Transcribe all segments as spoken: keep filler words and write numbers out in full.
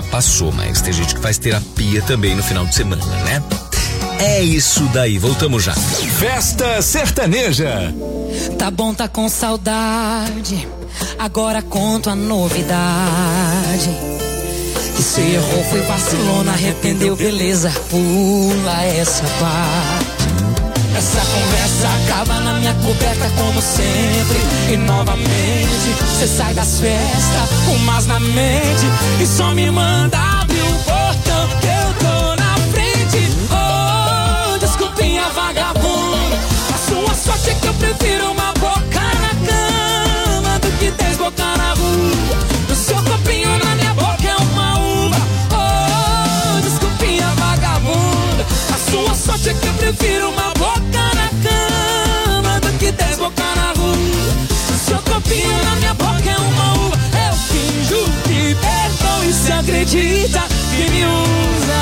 passou, mas tem gente que faz terapia também no final de semana, né? É isso daí, voltamos já. Festa Sertaneja. Tá bom, tá com saudade, agora conto a novidade. Que se errou, foi vacilona, arrependeu, beleza, pula essa parte. Essa conversa acaba na minha coberta como sempre. E novamente cê sai das festas com mais na mente e só me manda abrir o portão que eu tô na frente. Oh, desculpinha vagabunda, a sua sorte é que eu prefiro uma boca na cama do que dez bocas na rua. O seu copinho na minha boca é uma uva. Oh, desculpinha vagabunda, a sua sorte é que eu prefiro uma boca na cama do que dez bocas na rua. O seu copinho na minha boca é uma uva. Eu finjo que perdão e se acredita que me usa.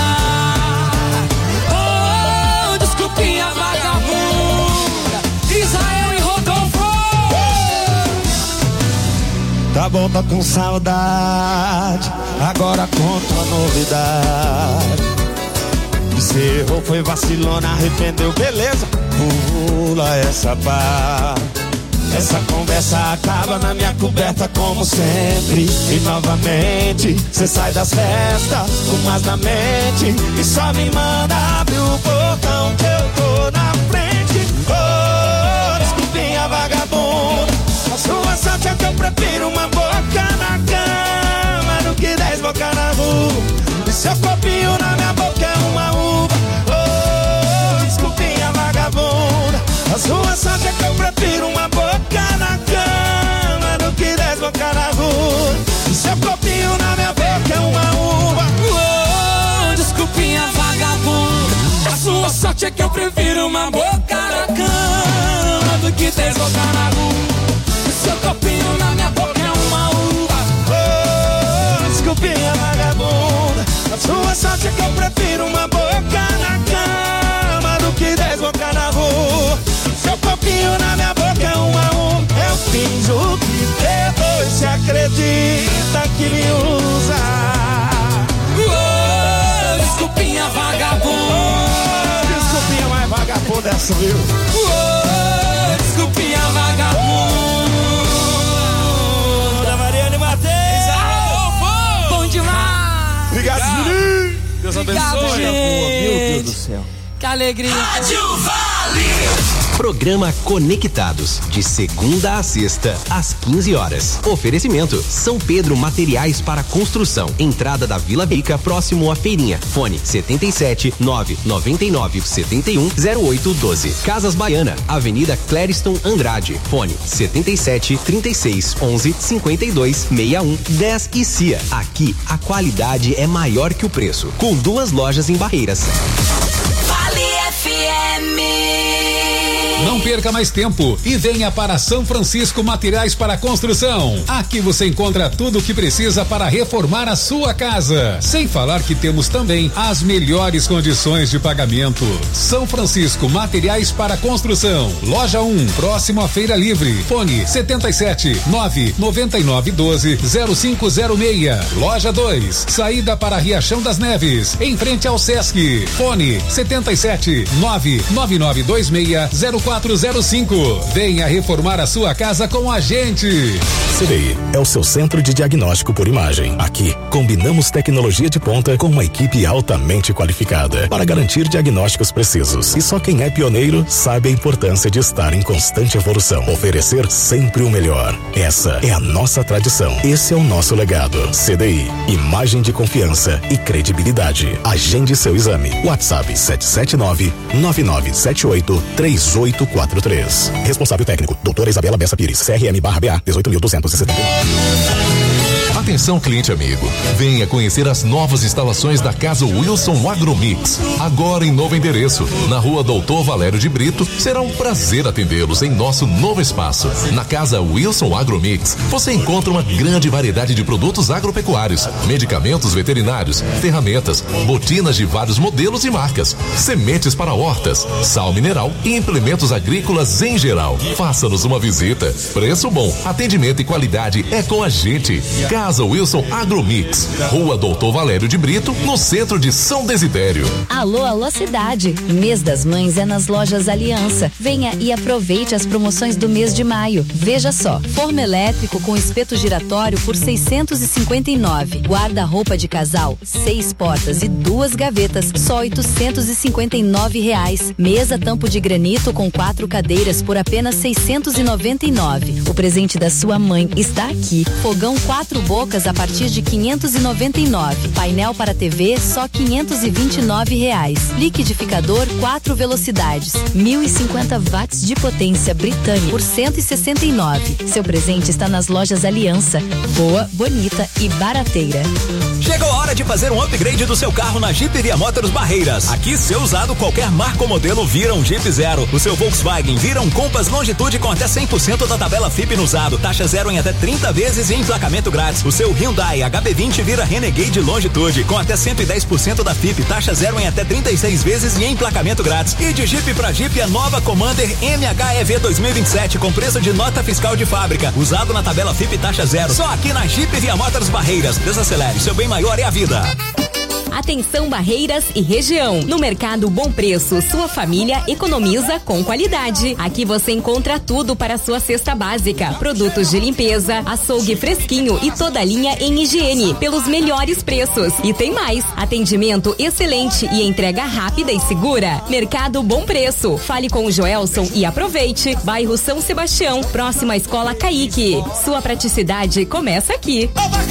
Oh, desculpinha vagabunda, Israel e Rodolfo. Tá bom, tá com saudade, agora conto a novidade. Se errou, foi vacilona, arrependeu, beleza, pula essa parte. Essa conversa acaba na minha coberta como sempre. E novamente cê sai das festas com mais na mente e só me manda abrir o portão que eu tô na frente. Oh, desculpinha vagabunda, a sua sorte é que eu prefiro uma boca na cama do que dez bocas na rua. E seu copinho na minha boca é uma uva. Oh, desculpinha vagabunda, a sua sorte é que eu prefiro uma boca na cama do que dez bocas na rua. E seu copinho na minha boca é uma uva. Oh, desculpinha vagabunda, a sua sorte é que eu prefiro uma boca na cama do que dez bocas na rua. E seu copinho na minha boca é uma uva. Oh, desculpinha vagabunda, a sua sorte é que eu prefiro uma boca na cama do que dez bocas na rua. Seu copinho na minha boca é uma um. Eu finjo que depois se acredita que me usa. Oh, desculpinha vagabunda, oh, desculpinha mais vagabunda essa, viu? Oh, desculpinha vagabunda, Mariane Matheus. Oh, bom demais. Obrigado, menino. Deus Obrigado, abençoe. gente. Meu Deus do céu. Que alegria. Rádio Vale. Programa Conectados, de segunda a sexta, às quinze horas. Oferecimento: São Pedro Materiais para Construção. Entrada da Vila Rica, próximo à Feirinha. Fone setenta e sete, nove nove nove, setenta e um, zero oito doze. Casas Baiana, Avenida Clériston Andrade. Fone setenta e sete, trinta e seis, onze, cinquenta e dois, sessenta e um, dez e C I A. Aqui, a qualidade é maior que o preço. Com duas lojas em Barreiras. Vale F M. Não perca mais tempo e venha para São Francisco Materiais para Construção. Aqui você encontra tudo o que precisa para reformar a sua casa. Sem falar que temos também as melhores condições de pagamento. São Francisco Materiais para Construção. Loja um, próximo à Feira Livre. Fone setenta e sete, nove nove nove, doze, zero cinco zero seis. Loja dois, saída para Riachão das Neves, em frente ao Sesc. Fone setenta e sete, nove nove nove dois seis, zero quatro zero cinco. Venha reformar a sua casa com a gente. C D I é o seu centro de diagnóstico por imagem. Aqui, combinamos tecnologia de ponta com uma equipe altamente qualificada para garantir diagnósticos precisos. E só quem é pioneiro sabe a importância de estar em constante evolução. Oferecer sempre o melhor. Essa é a nossa tradição. Esse é o nosso legado. C D I, imagem de confiança e credibilidade. Agende seu exame. WhatsApp sete sete nove, nove nove sete oito, três oito quatro três. Responsável técnico, doutora Isabela Bessa Pires, C R M barra B A dezoito mil duzentos e setenta e nove. Atenção, cliente amigo, venha conhecer as novas instalações da Casa Wilson Agromix, agora em novo endereço, na Rua Doutor Valério de Brito. Será um prazer atendê-los em nosso novo espaço. Na Casa Wilson Agromix, você encontra uma grande variedade de produtos agropecuários, medicamentos veterinários, ferramentas, botinas de vários modelos e marcas, sementes para hortas, sal mineral e implementos agrícolas em geral. Faça-nos uma visita. Preço bom, atendimento e qualidade é com a gente. Casa Casa Wilson Agromix, Rua Doutor Valério de Brito, no centro de São Desidério. Alô, alô cidade. Mês das Mães é nas lojas Aliança. Venha e aproveite as promoções do mês de maio. Veja só, forno elétrico com espeto giratório por seiscentos e cinquenta e nove. Guarda-roupa de casal, seis portas e duas gavetas, só oitocentos e cinquenta e nove reais. Mesa tampo de granito com quatro cadeiras por apenas seiscentos e noventa e nove. O presente da sua mãe está aqui. Fogão quatro bocas a partir de quinhentos e noventa e nove. Painel para T V só quinhentos e vinte e nove reais. Liquidificador quatro velocidades, mil e cinquenta watts de potência britânica por cento e sessenta e nove. Seu presente está nas lojas Aliança. Boa, bonita e barateira. Chegou a hora de fazer um upgrade do seu carro na Jeep Via Motors Barreiras. Aqui, seu usado, qualquer marca ou modelo vira um Jeep Zero. O seu Volkswagen vira um Compass Longitude com até cem por cento da tabela F I P no usado. Taxa zero em até trinta vezes e emplacamento grátis. O seu Hyundai H B vinte vira Renegade Longitude com até cento e dez por cento da F I P. Taxa zero em até trinta e seis vezes e emplacamento grátis. E de Jeep pra Jeep a nova Commander M H E V dois mil e vinte e sete com preço de nota fiscal de fábrica. Usado na tabela F I P taxa zero. Só aqui na Jeep Via Motors Barreiras. Desacelere, seu bem maior é a vida. Atenção Barreiras e região. No Mercado Bom Preço, sua família economiza com qualidade. Aqui você encontra tudo para sua cesta básica. Produtos de limpeza, açougue fresquinho e toda a linha em higiene pelos melhores preços. E tem mais, atendimento excelente e entrega rápida e segura. Mercado Bom Preço. Fale com o Joelson e aproveite. Bairro São Sebastião, próxima à Escola Caique. Sua praticidade começa aqui.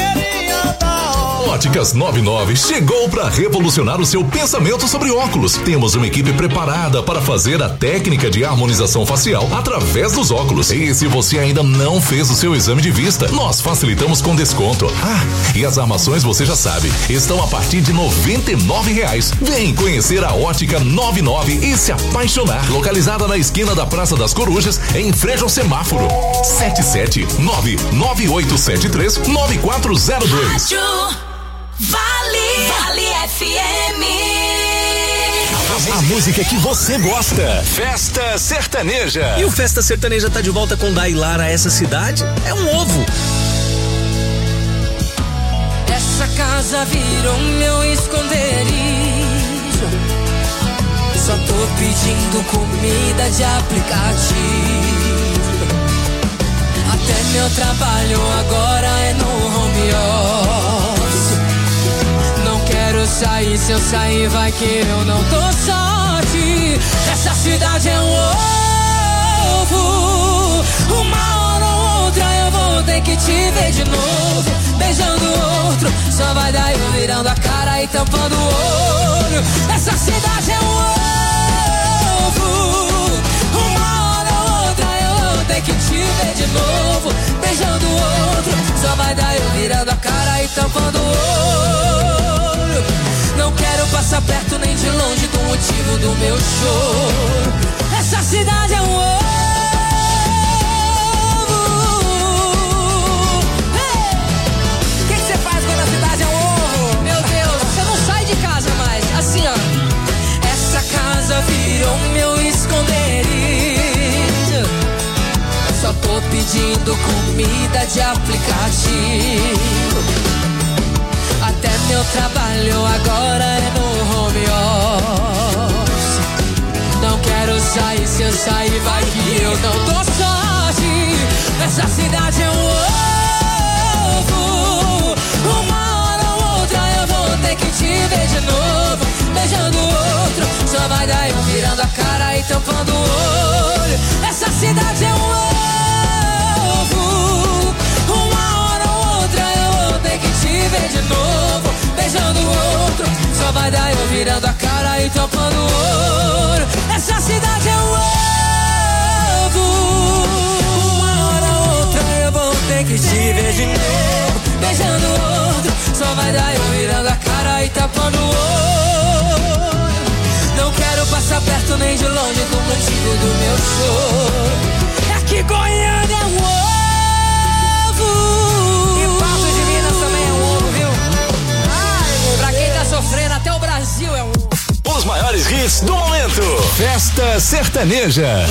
Óticas noventa e nove chegou para revolucionar o seu pensamento sobre óculos. Temos uma equipe preparada para fazer a técnica de harmonização facial através dos óculos. E se você ainda não fez o seu exame de vista, nós facilitamos com desconto. Ah, e as armações você já sabe, estão a partir de noventa e nove reais. Vem conhecer a Ótica noventa e nove e se apaixonar. Localizada na esquina da Praça das Corujas, em frente ao semáforo. sete sete nove nove oito sete três nove quatro zero dois. Vale, Vale F M. A música que você gosta. Festa Sertaneja. E o Festa Sertaneja tá de volta com Dailara. Essa cidade é um ovo. Essa casa virou meu esconderijo. Só tô pedindo comida de aplicativo. Até meu trabalho agora é no home office. Não quero sair, se eu sair vai que eu não tô sorte. Essa cidade é um ovo. Uma hora ou outra eu vou ter que te ver de novo, beijando outro. Só vai dar eu virando a cara e tampando o olho. Essa cidade é um ovo. Uma hora ou outra eu vou ter que te ver de novo, beijando outro. Só vai dar eu virando a cara e tampando o olho. Não quero passar perto nem de longe do motivo do meu choro. Essa cidade é um ovo. O que você faz quando a cidade é um ovo? Meu Deus, você não sai de casa mais. Assim, ó. Essa casa virou meu esconderijo. Só tô pedindo comida de aplicativo. Até meu trabalho agora é no home office. Não quero sair, se eu sair vai que eu não dou sorte. Essa cidade é um ovo. Uma hora ou outra eu vou ter que te ver de novo, beijando outro. Só vai dar eu virando a cara e tampando o olho. Essa cidade é um ovo. Uma hora ou outra eu vou ter que te ver de novo, beijando o outro. Só vai dar eu virando a cara e tampando o olho. Essa cidade é um ovo. Uma hora ou outra eu vou ter que te ver de novo, beijando o outro. Só vai dar eu virando a cara e tampando o olho. Não quero passar perto nem de longe do motivo do meu choro. É que Goiânia é um ovo. E Patos de Minas também é um ovo, viu? Ai, pra quem tá sofrendo, até o Brasil é um ovo. Os maiores hits do momento. Festa Sertaneja.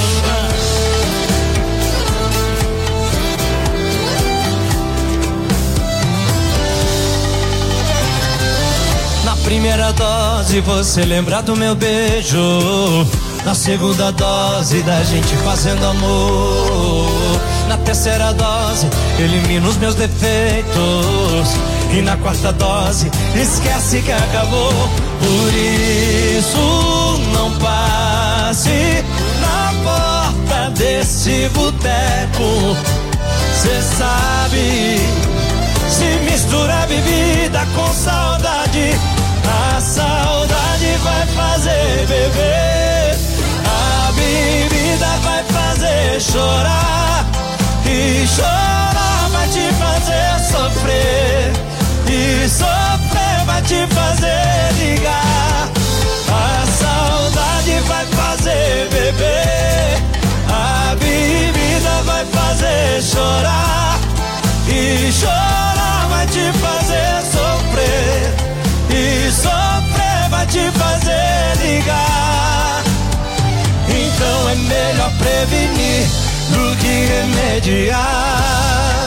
primeira dose você lembra do meu beijo. Na segunda dose da gente fazendo amor. Na terceira dose elimina os meus defeitos. E na quarta dose esquece que acabou. Por isso não passe na porta desse boteco. Cê sabe, se mistura bebida com saudade, a saudade vai fazer beber, a bebida vai fazer chorar, e chorar vai te fazer sofrer, e sofrer vai te fazer ligar. A saudade vai fazer beber, a bebida vai fazer chorar, e chorar vai te fazer sofrer, e sofrer vai te fazer ligar. Então é melhor prevenir do que remediar.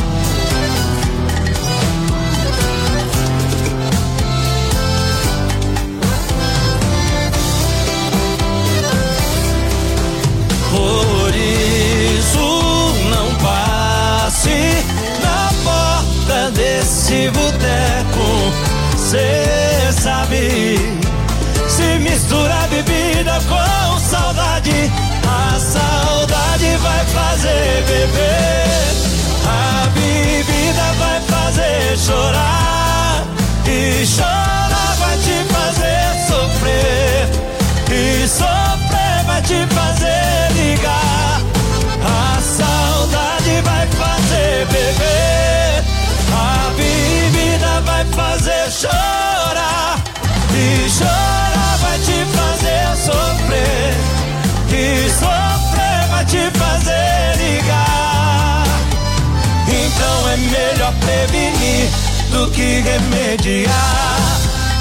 Por isso não passe na porta desse boteco. Cê sabe, se mistura bebida com saudade, a saudade vai fazer beber, a bebida vai fazer chorar, e chorar vai te fazer sofrer, e sofrer vai te fazer ligar. A saudade vai fazer beber, a bebida vai fazer chorar, e chorar vai te fazer sofrer, e sofrer vai te fazer ligar. Então é melhor prevenir do que remediar.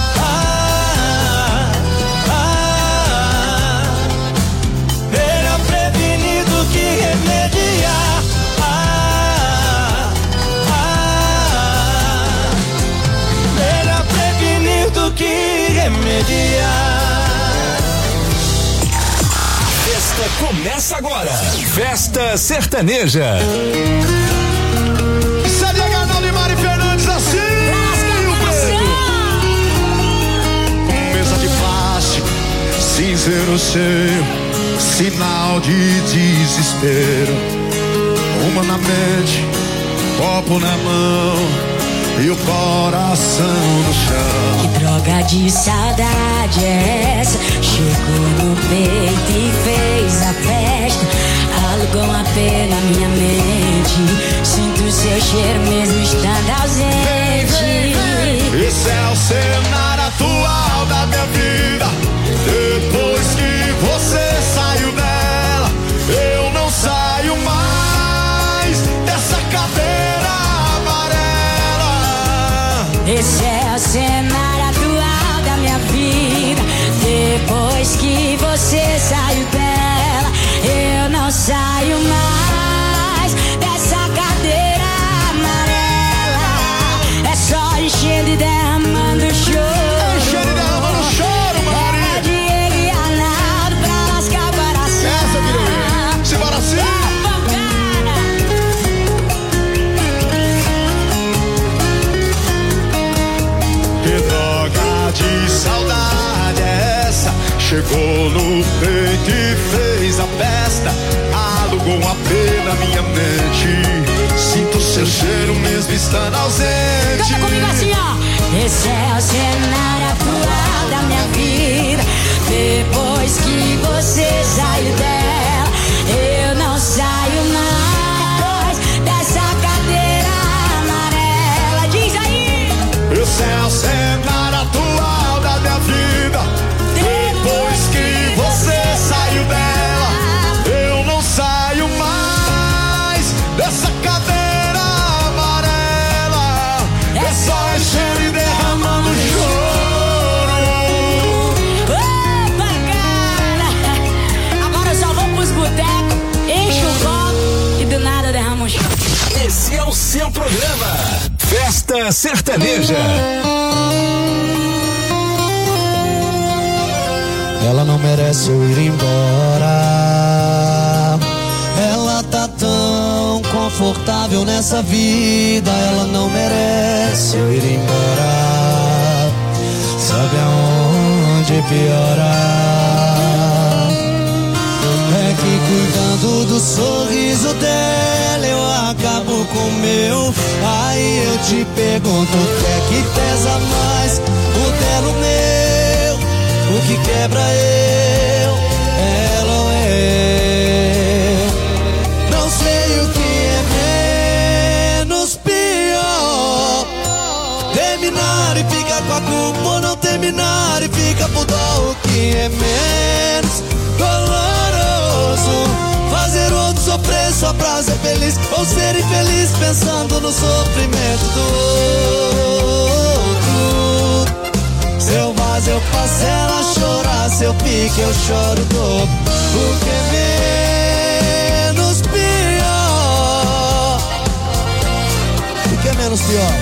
Ah, ah, melhor prevenir do que remediar. Ah, ah, melhor prevenir do que remediar. Festa começa agora. Festa Sertaneja. C D H não de Mari Fernandes assim. Mesa de plástico, cinzeiro cheio, sinal de desespero. Uma na mente, copo na mão e o coração no chão. Que droga de saudade é essa? Chegou no peito e fez a festa. Alugou uma pena na minha mente. Sinto seu cheiro mesmo estando ausente. Esse é o cenário atual da minha vida. Depois que você saiu dela, eu não saio mais dessa cadeira amarela. Esse é o cenário atual da minha vida. Depois que você saiu dela, eu não saio mais dessa cadeira amarela. É só enchendo e derramando choro. Enchendo e derramando choro, Maria. É Diego e Arnaldo pra lascar o coração. Essa virou eu. Simbora assim. Que droga de saudade é essa? Chegou no peito e fez a festa. Alugou um A P na minha mente. Sinto seu cheiro mesmo estando ausente. Canta comigo assim, ó. Esse é o cenário atual da minha vida. Depois que você saiu dela, eu não saio mais dessa cadeira amarela. Diz aí. Esse é o cenário atual da minha vida. Depois que você saiu dela, eu não saio mais dessa cadeira amarela. É só encher e derramando choro. Opa, cara! Agora eu só vou pros botecos, encho o copo e do nada derramo um choro. Esse é o seu programa. Festa Sertaneja. ela não merece eu ir embora. Ela tá tão confortável nessa vida, ela não merece eu ir embora. Sabe aonde piorar? É que cuidando do sorriso dela eu acabo com o meu. Aí eu te pergunto, o que é que pesa mais? O dela ou o meu? O que quebra eu? Ela ou eu? Não sei o que é menos pior: terminar e ficar com a culpa, ou não terminar e ficar por dó. O que é menos doloroso: fazer o outro sofrer só pra ser feliz, ou ser infeliz pensando no sofrimento do outro. Se eu vazo eu faço ela chorar, se eu pique eu choro dobro. O que é menos pior? O que é menos pior?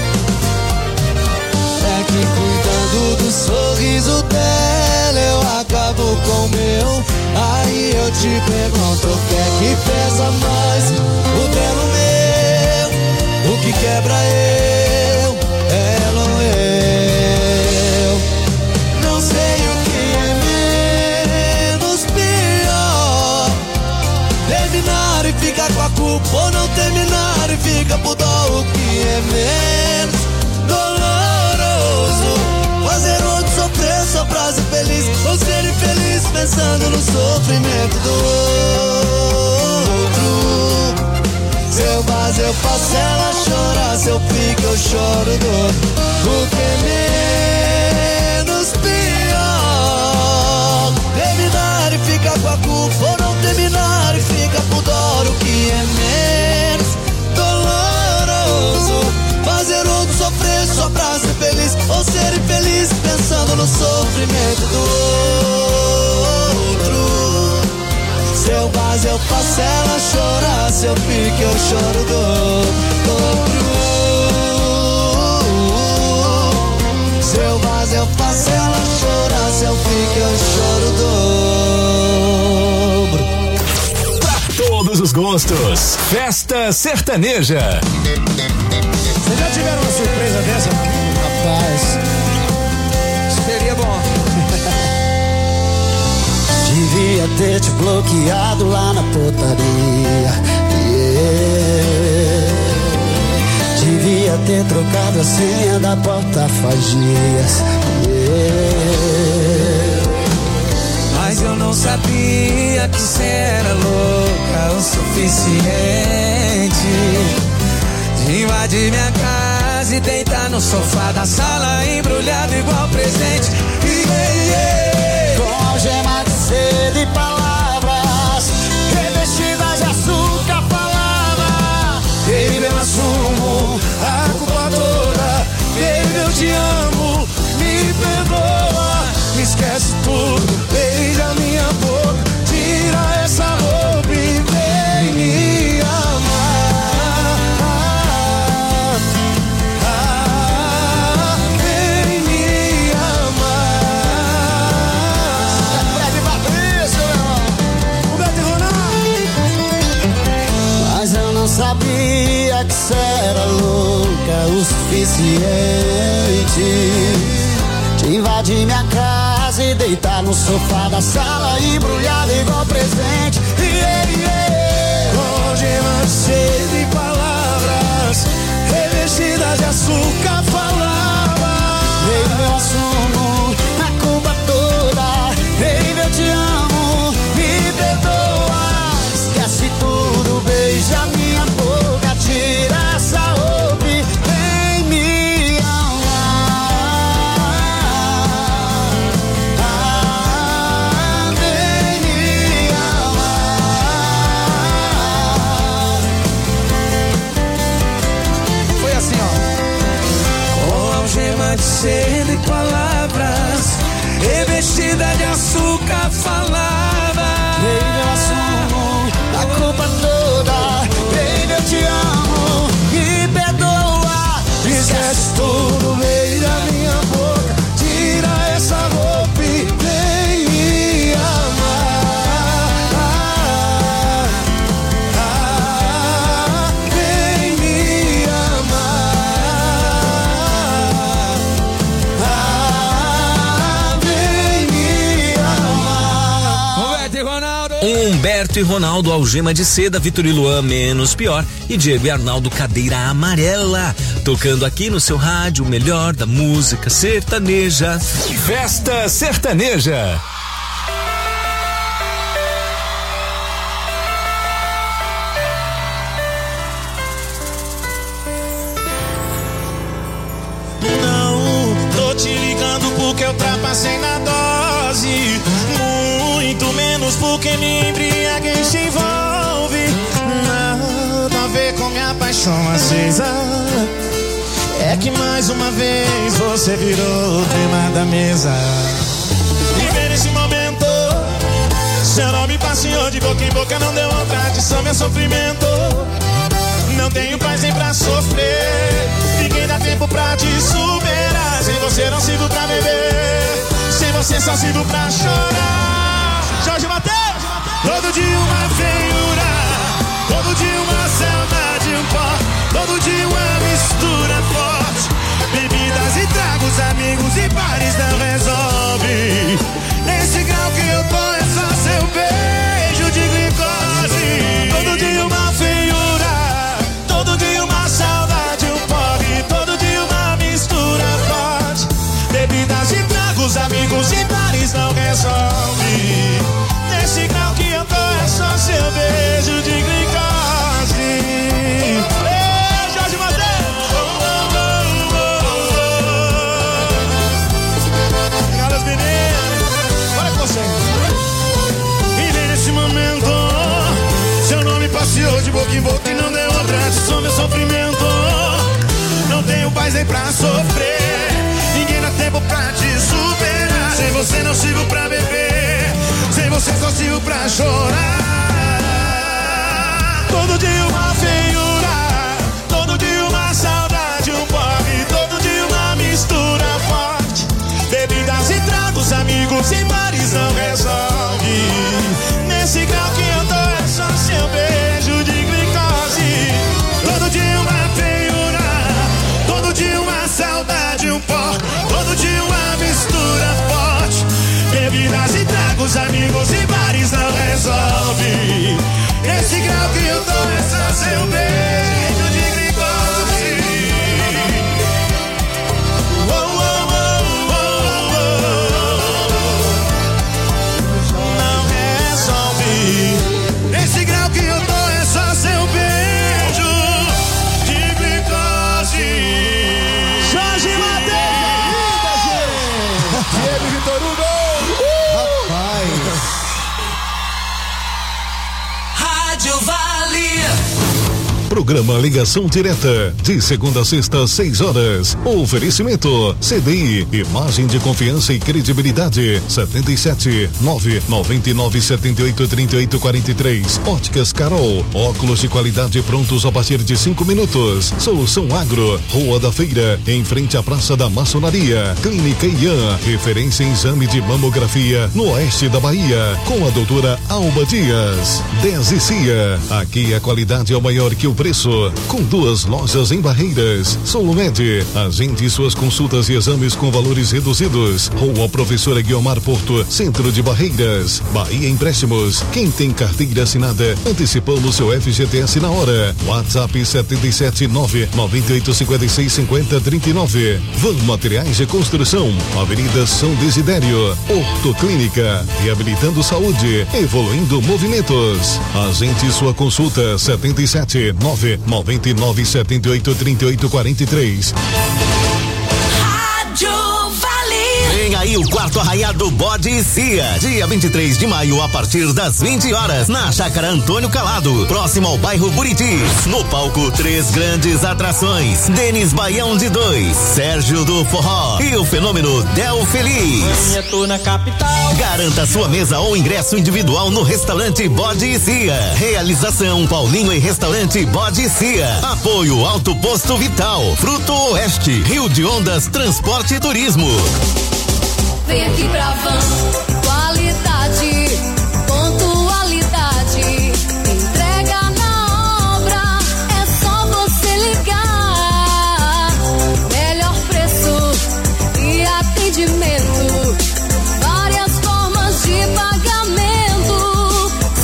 É que cuidando do sorriso dela eu acabo com o meu. Aí eu te pergunto, o que é que pesa mais? O dela ou o meu? O que quebra eu? Ela ou eu? Não sei o que é menos pior: terminar e ficar com a culpa, ou não terminar e ficar por dó. O que é menos doloroso: fazer outro sofrer só pra ser feliz, ou ser infeliz pensando no sofrimento do outro. Se eu vazo eu faço ela chorar, se eu fico eu choro do. O que é menos pior: terminar e ficar com a culpa, ou não terminar e ficar por dó. O que é menos doloroso: fazer outro sofrer só pra ser feliz, ou ser infeliz pensando no sofrimento do outro. Se eu vazo eu faço ela chorar, se eu fico eu choro do outro. Se eu vazo eu faço ela chorar, se eu fico eu choro dobro. Pra todos os gostos, Festa Sertaneja. Vocês já tiveram uma surpresa dessa? Rapaz, seria bom. Devia ter te bloqueado lá na portaria, yeah. Devia ter trocado a senha da porta faz dias, yeah. Mas eu não sabia que cê era louca o suficiente de invadir minha casa e deitar no sofá da sala embrulhado igual presente. Yeah, yeah. Com algema de seda e palavras revestidas de açúcar, falava: baby, eu assumo a culpa toda, baby, eu te amo, me perdoa, me esquece tudo, beija minha boca, tira essa roupa e vem me amar. Ah, vem me amar. Fred Fabrício, meu irmão. O Beto Ronaldo. Mas eu não sabia que cê era louca o suficiente de invadir minha casa e deitar no sofá da sala embrulhado igual presente. Yeah, yeah. Com algemas cheias de palavras revestidas de açúcar, falava: baby, eu assumo a culpa toda, baby, eu te amo, me perdoa, esquece tudo, beija minha boca, tira essa roupa e vem me amar. Ah, vem me amar. Foi assim, ó. Humberto e Ronaldo, Algema de Seda, Vitor e Luan, Menos Pior e Diego e Arnaldo, Cadeira Amarela. Tocando aqui no seu rádio o melhor da música sertaneja. Festa Sertaneja. Porque eu ultrapassei na dose, muito menos porque me embriaguei se envolve. Nada a ver com minha paixão acesa. É que mais uma vez você virou o tema da mesa. Viver nesse momento, seu nome passeou de boca em boca, não deu outra adição, meu sofrimento. Não tenho paz nem pra sofrer, ninguém dá tempo pra te superar. Sem você não sirvo pra beber, sem você só sirvo pra chorar. Jorge Mateus! Todo dia uma feiura, todo dia uma saudade, um pó, todo dia uma mistura forte. Bebidas e tragos, amigos e bares não resolve. Nesse grau que eu tô é só seu beijo de glicose. Todo dia uma feiura, todo dia uma saudade, um porre, todo dia uma mistura forte. Bebidas e tragos, amigos e bares não resolve. Nesse grau que eu tô é só seu beijo de glicose. Ei, Jorge Mateus! Obrigado, as meninas. Bora com você. Viver nesse momento, seu nome passeou de boca em boca e não deu outra adição, meu sofrimento. Não tenho paz nem pra sofrer, ninguém dá tempo pra te superar. Sem você não sirvo pra beber, sem você só sirvo pra chorar. Todo dia uma feiura, todo dia uma saudade, um porre, todo dia uma mistura forte. Bebidas e tragos, amigos e bares não resolve. Nesse grau que eu tô é só seu beijo de glicose. Todo dia uma feiura, todo dia uma saudade, um pó, todo dia uma mistura forte. Bebidas e tragos, amigos e bares não resolve. Nesse grau que eu tô é só seu beijo de glicose. Oh, oh, oh, oh, oh. Não resolve. Nesse grau que eu tô é só seu beijo de glicose. Jorge Mateus! Diego Vitor Hugo! Rádio Vale. Programa Ligação Direta, de segunda a sexta, seis horas. Oferecimento C D I, imagem de confiança e credibilidade. setenta e sete, nove nove nove, sete oito, três oito quatro três. Óticas Carol, óculos de qualidade prontos a partir de cinco minutos. Solução Agro, Rua da Feira, em frente à Praça da Maçonaria. Clínica Ian, referência em exame de mamografia no oeste da Bahia, com a doutora Alba Dias. dez e Cia, aqui a qualidade é o maior que o preço, com duas lojas em Barreiras. Solumed, agende suas consultas e exames com valores reduzidos. Rua Professora Guiomar Porto, centro de Barreiras. Bahia Empréstimos, quem tem carteira assinada, antecipamos seu F G T S na hora. WhatsApp sete sete nove, nove oito cinco seis, cinco zero três nove. Van Materiais de Construção, Avenida São Desidério. Ortoclínica, reabilitando saúde, evoluindo movimentos. Agende sua consulta sete sete nove, nove nove sete oito, três oito quatro três. Rádio Vale. Vem aí o quarto arraiado Bode e Cia, dia vinte e três de maio, a partir das vinte horas, na Chácara Antônio Calado, próximo ao bairro Buriti. No palco, três grandes atrações: Denis Baião de dois, Sérgio do Forró e o fenômeno Del Feliz. Eu tô na capital. Garanta sua mesa ou ingresso individual no restaurante Bode e Cia. Realização Paulinho e Restaurante Bode e Cia. Apoio Alto Posto Vital, Fruto Oeste, Rio de Ondas, Transporte e Turismo. Vem aqui pra Van, qualidade, pontualidade, entrega na obra, é só você ligar. Melhor preço e atendimento, várias formas de pagamento,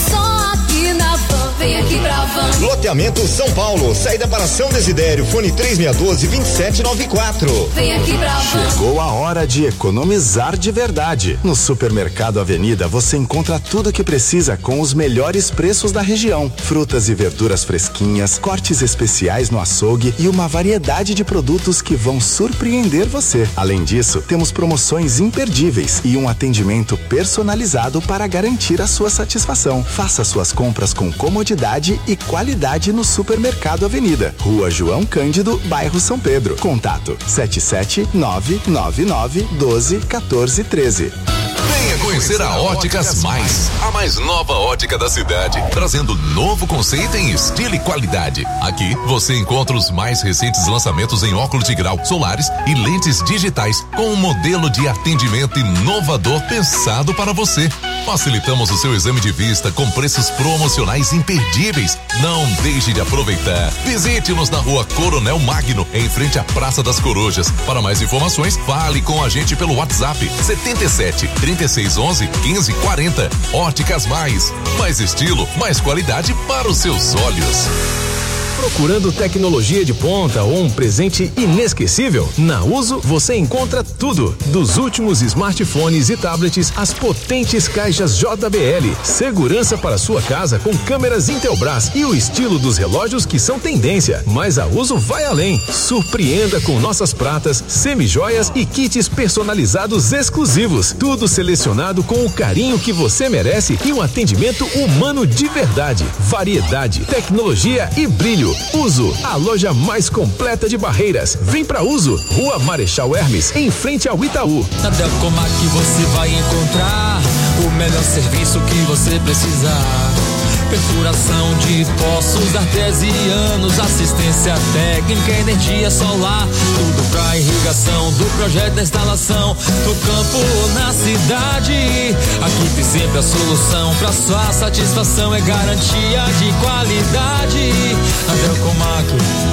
Mapeamento São Paulo, saída para São Desidério, fone três seis um dois, dois sete nove quatro. Vem aqui pra Chegou a hora de economizar de verdade. No Supermercado Avenida você encontra tudo o que precisa com os melhores preços da região. Frutas e verduras fresquinhas, cortes especiais no açougue e uma variedade de produtos que vão surpreender você. Além disso, temos promoções imperdíveis e um atendimento personalizado para garantir a sua satisfação. Faça suas compras com comodidade e qualidade no Supermercado Avenida, Rua João Cândido, bairro São Pedro. Contato sete sete nove nove nove um dois um quatro um três. Venha conhecer a Óticas Mais, a mais nova ótica da cidade, trazendo novo conceito em estilo e qualidade. Aqui você encontra os mais recentes lançamentos em óculos de grau, solares e lentes digitais, com um modelo de atendimento inovador pensado para você. Facilitamos o seu exame de vista com preços promocionais imperdíveis. Não deixe de aproveitar. Visite-nos na Rua Coronel Magno, em frente à Praça das Corujas. Para mais informações, fale com a gente pelo WhatsApp setenta e sete, trinta e seis, onze, quinze, quarenta. Óticas Mais. Mais estilo, mais qualidade para os seus olhos. Procurando tecnologia de ponta ou um presente inesquecível? Na Uso você encontra tudo. Dos últimos smartphones e tablets às potentes caixas J B L. Segurança para sua casa com câmeras Intelbras e o estilo dos relógios que são tendência. Mas a Uso vai além. Surpreenda com nossas pratas, semijoias e kits personalizados exclusivos. Tudo selecionado com o carinho que você merece e um atendimento humano de verdade. Variedade, tecnologia e brilho. Uso, a loja mais completa de Barreiras. Vem pra Uso, Rua Marechal Hermes, em frente ao Itaú. Na Delcomac você vai encontrar o melhor serviço que você precisar. Perfuração de poços artesianos, assistência técnica, energia solar, tudo pra irrigação do projeto da instalação, no campo ou na cidade. Aqui tem sempre a solução pra sua satisfação, é garantia de qualidade. Na Delcomac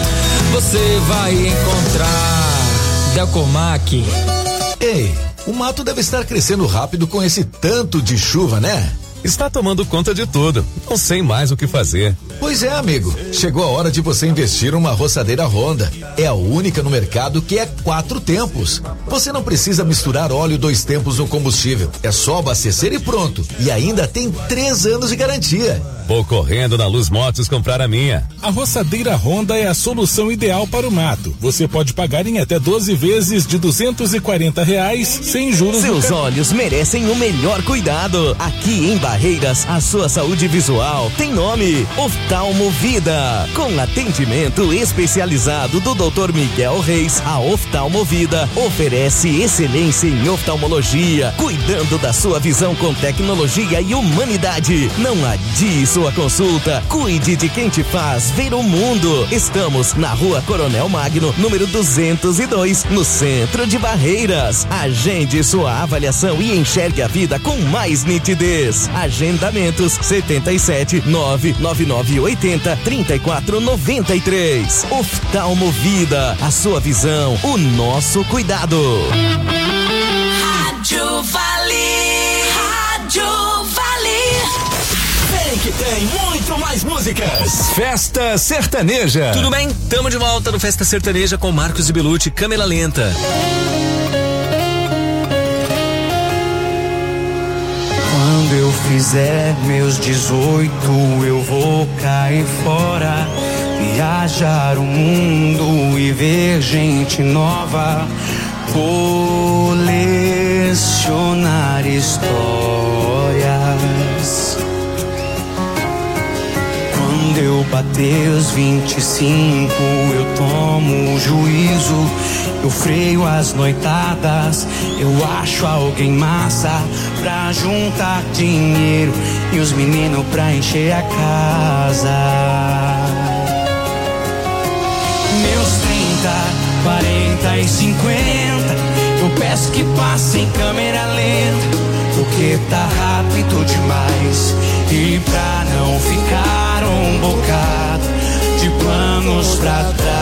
você vai encontrar Delcomac. Ei, o mato deve estar crescendo rápido com esse tanto de chuva, né? Está tomando conta de tudo. Não sei mais o que fazer. Pois é, amigo. Chegou a hora de você investir numa roçadeira Honda. É a única no mercado que é quatro tempos. Você não precisa misturar óleo dois tempos no combustível. É só abastecer e pronto. E ainda tem três anos de garantia. Vou correndo na Luz Motos comprar a minha. A roçadeira Honda é a solução ideal para o mato. Você pode pagar em até doze vezes de duzentos e quarenta reais sem juros. Seus olhos merecem o melhor cuidado. Aqui em Barreiras, a sua saúde visual tem nome: Oftalmovida. Com atendimento especializado do doutor Miguel Reis, a Oftalmovida oferece excelência em oftalmologia, cuidando da sua visão com tecnologia e humanidade. Não adie sua consulta. Cuide de quem te faz ver o mundo. Estamos na Rua Coronel Magno, número duzentos e dois, no centro de Barreiras. Agende sua avaliação e enxergue a vida com mais nitidez. Agendamentos setenta e sete, nove nove nove oito zero, três quatro nove três. Oftalmovida, a sua visão, o nosso cuidado. Rádio Vale, Rádio Vale. Vem que tem muito mais músicas. Festa Sertaneja. Tudo bem? Tamo de volta no Festa Sertaneja com Marcos e Belucci, câmera lenta. Quando eu fizer meus dezoito, eu vou cair fora, viajar o mundo e ver gente nova, colecionar histórias. Quando eu bater os vinte e cinco, eu tomo juízo, eu freio as noitadas, eu acho alguém massa pra juntar dinheiro e os meninos pra encher a casa. Meus trinta, quarenta e cinquenta, eu peço que passe em câmera lenta, porque tá rápido demais. E pra não ficar um bocado de planos pra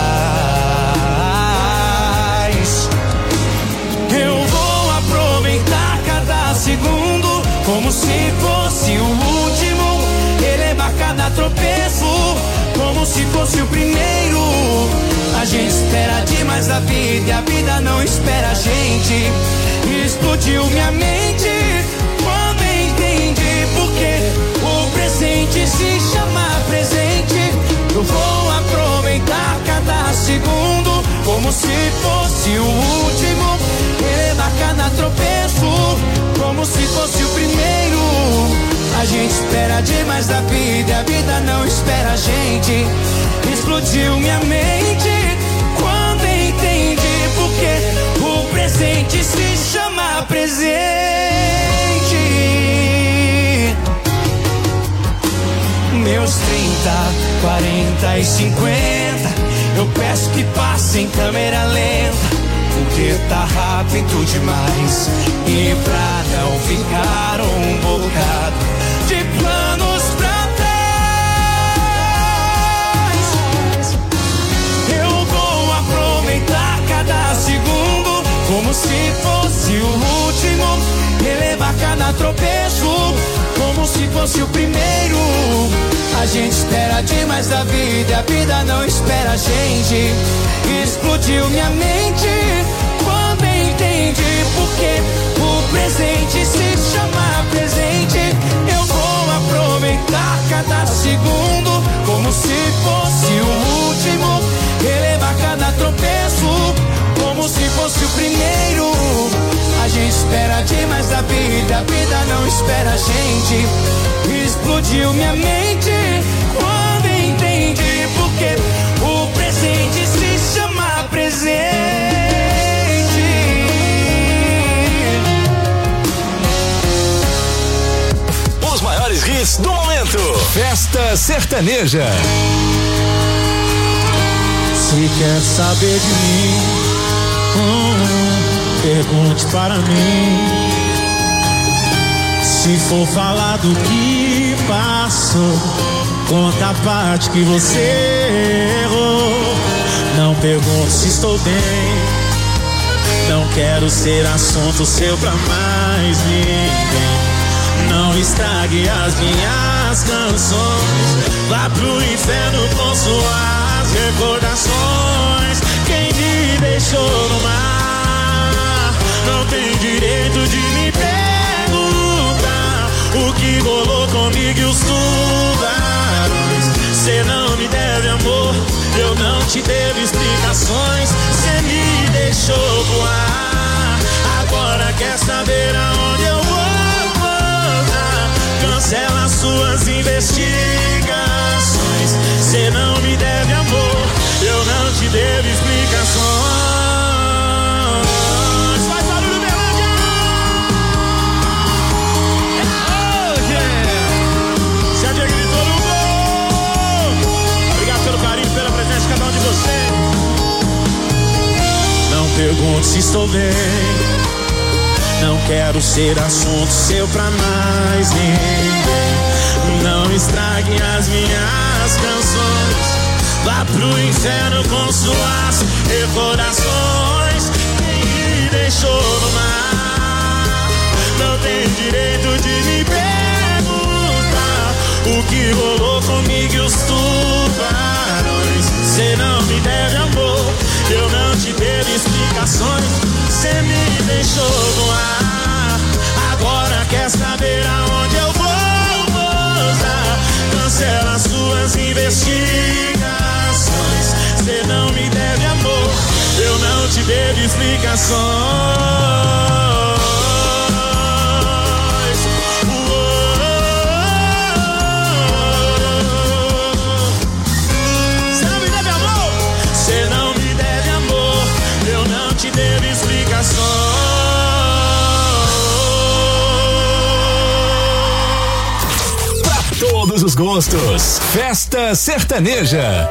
trás, eu vou aproveitar cada segundo como se fosse o último, elevar cada tropeço como como se fosse o primeiro. A gente espera demais da vida e a vida não espera a gente. Explodiu minha mente quando entendi porque o presente se chama presente. Eu vou aproveitar cada segundo como se fosse o último. Relevar cada tropeço como se fosse o primeiro. A gente espera demais da vida e a vida não espera a gente. Explodiu minha mente quando entendi porque o presente se chama presente. Meus trinta, quarenta e cinquenta, eu peço que passe em câmera lenta, porque tá rápido demais. E pra não ficar um bocado de planos pra trás, eu vou aproveitar cada segundo como se fosse o último. Relevar cada tropeço como se fosse o primeiro. A gente espera demais da vida e a vida não espera a gente. Explodiu minha mente quando entendi porque o presente se chama presente. Eu vou aproveitar cada segundo como se fosse o último. Relevar cada tropeço como se fosse o primeiro. A gente espera demais da vida, a vida não espera a gente. Explodiu minha mente quando entendi porque o presente se chama presente. Os maiores hits do momento. Festa Sertaneja. Se quer saber de mim, hum, pergunte para mim. Se for falar do que passou, conta a parte que você errou. Não pergunte se estou bem, não quero ser assunto seu pra mais ninguém. Não estrague as minhas canções, vá pro inferno com suas recordações. Quem me deixou no mar não tem direito de me perguntar o que rolou comigo e os tubarões. Cê não me deve amor, eu não te devo explicações. Cê me deixou voar, agora quer saber aonde eu vou voltar. Cancela suas investigações. Cê não me deve amor, eu não te devo explicações. Faz barulho, Berlândia! Oh, yeah! Se a dia gritou no gol. Obrigado pelo carinho, pela presença de cada um de vocês. Não pergunte se estou bem, não quero ser assunto seu pra mais ninguém. Não estrague as minhas canções, vá pro inferno com suas recordações. Quem me deixou no mar não tem direito de me perguntar o que rolou comigo e os tubarões. Cê não me deve amor, eu não te devo explicações. Cê me deixou no ar, agora quer saber aonde eu vou pousar. Cancela suas investigações. Cê não me deve amor, eu não te devo explicações. Cê não me deve amor, cê não me deve amor, eu não te devo explicações. Todos os gostos. Festa Sertaneja.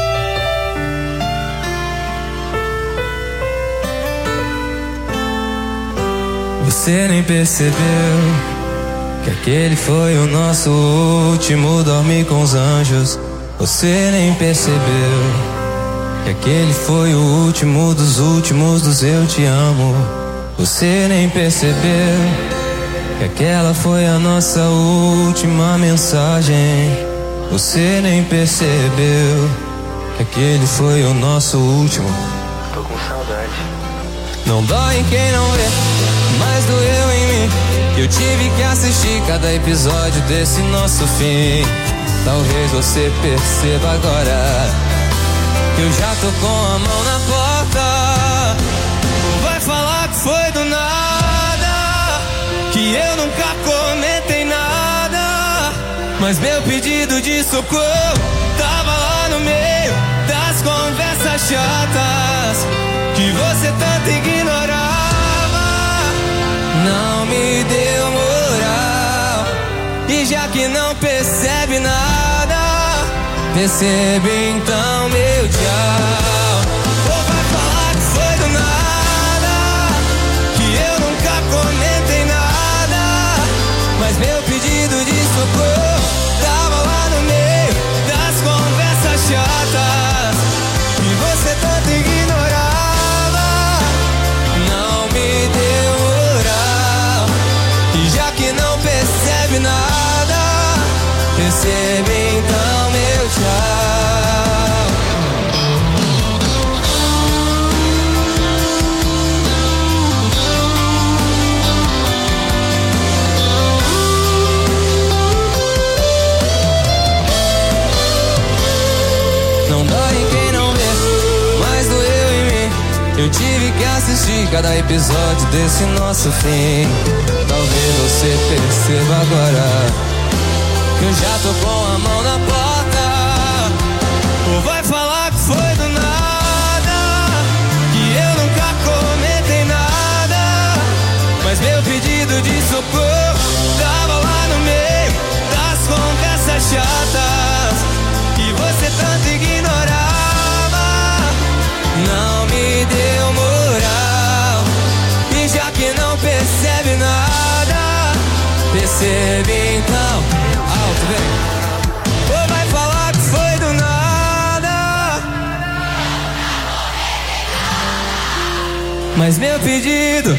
Você nem percebeu que aquele foi o nosso último dormir com os anjos. Você nem percebeu que aquele foi o último dos últimos dos eu te amo. Você nem percebeu que aquela foi a nossa última mensagem. Você nem percebeu que aquele foi o nosso último. Tô com saudade. Não dói em quem não vê, mas doeu em mim. Eu tive que assistir cada episódio desse nosso fim. Talvez você perceba agora que eu já tô com a mão na porta. Vai falar que foi do nada, que eu nunca comentei nada, mas meu pedido de socorro tava lá no meio das conversas chatas que você tanto ignorava. Não me deu moral, e já que não percebe nada, percebe então meu tchau. Ou vai falar que foi do nada, que eu nunca comentei nada, mas meu pedido de socorro tava lá no meio das conversas chatas que você tanto ignorava. Não me deu moral, e já que não percebe nada, percebe então meu tchau. Não dói em quem não vê, mas doeu em mim. Eu tive que assistir cada episódio desse nosso fim. Talvez você perceba agora que eu já tô com a mão na porta. Ou vai falar que foi do nada, que eu nunca comentei nada, mas meu pedido de socorro tava lá no meio das conversas chatas que você tanto ignorava. Não me deu moral, e já que não percebe nada, percebe então. Alto, vem. Ou vai falar que foi do nada, mas meu pedido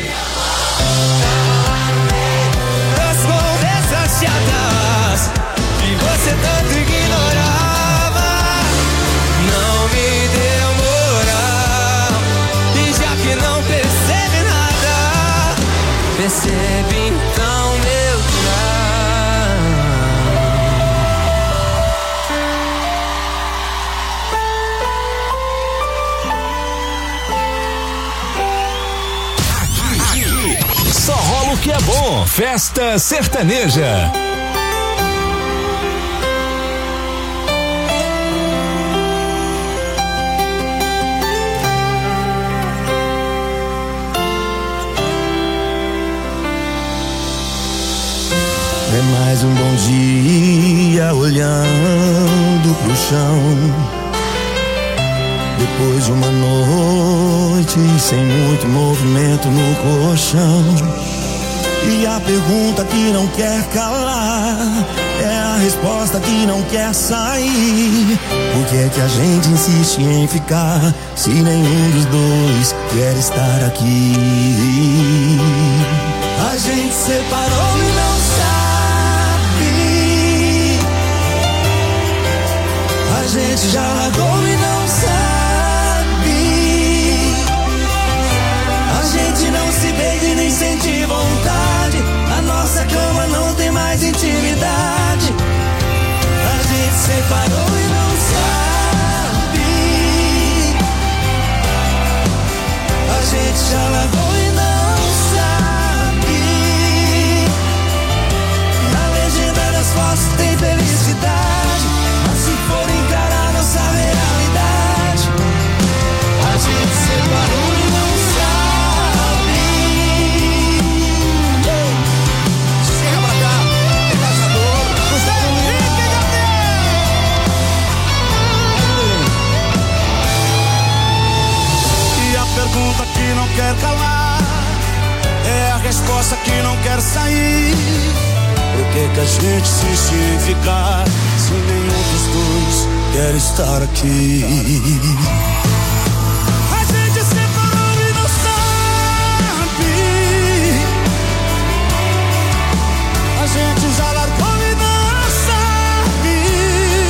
das conversas chatas que você tanto ignorava. Não me deu moral, e já que não percebe nada, percebe então meu tchau. Só rola o que é bom. Festa Sertaneja. É mais um bom dia olhando pro chão, depois de uma noite sem muito movimento no colchão. E a pergunta que não quer calar é a resposta que não quer sair. Por que é que a gente insiste em ficar se nenhum dos dois quer estar aqui? A gente separou e não sabe, a gente já largou e não sabe, a gente não se beija e nem sente vontade, a nossa cama não tem mais intimidade. A gente separou e não sabe, a gente já largou e não sabe. Na legenda das fotos tem felicidade, mas se for encarar nossa realidade, a gente separou e não sabe. Chega pra cá, embaixador Gustavo Henrique Gabriel. E a pergunta que não quer calar é a resposta que não quer sair. Por que que a gente insiste em ficar se nenhum dos dois quer estar aqui? A gente separou e não sabe, a gente já largou e não sabe,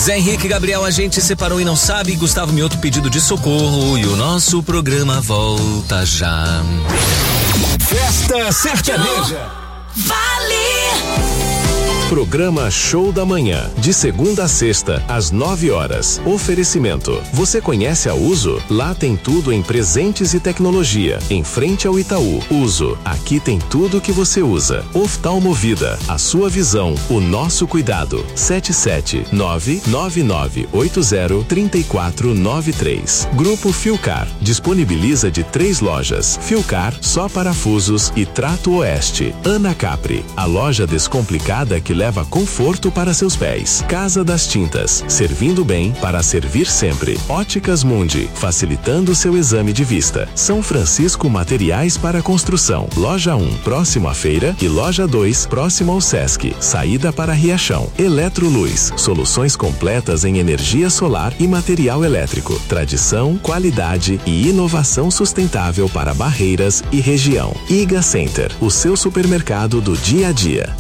Zé Henrique e Gabriel, a gente separou e não sabe. Gustavo Mioto pedido de socorro e o nosso programa volta já. Festa Sertaneja. Vale. Programa Show da Manhã, de segunda a sexta, às nove horas. Oferecimento. Você conhece a Uso? Lá tem tudo em presentes e tecnologia. Em frente ao Itaú. Uso. Aqui tem tudo que você usa. Oftalmovida. A sua visão. O nosso cuidado. sete sete nove nove nove oito zero três quatro nove três. Grupo Filcar. Disponibiliza de três lojas. Filcar, só parafusos e Trato Oeste. Ana Capri. A loja descomplicada que leva conforto para seus pés. Casa das Tintas, servindo bem para servir sempre. Óticas Mundi, facilitando seu exame de vista. São Francisco Materiais para Construção. Loja um, próximo à feira, e Loja dois, próximo ao Sesc. Saída para Riachão. Eletroluz, soluções completas em energia solar e material elétrico. Tradição, qualidade e inovação sustentável para Barreiras e região. Iga Center, o seu supermercado do dia a dia.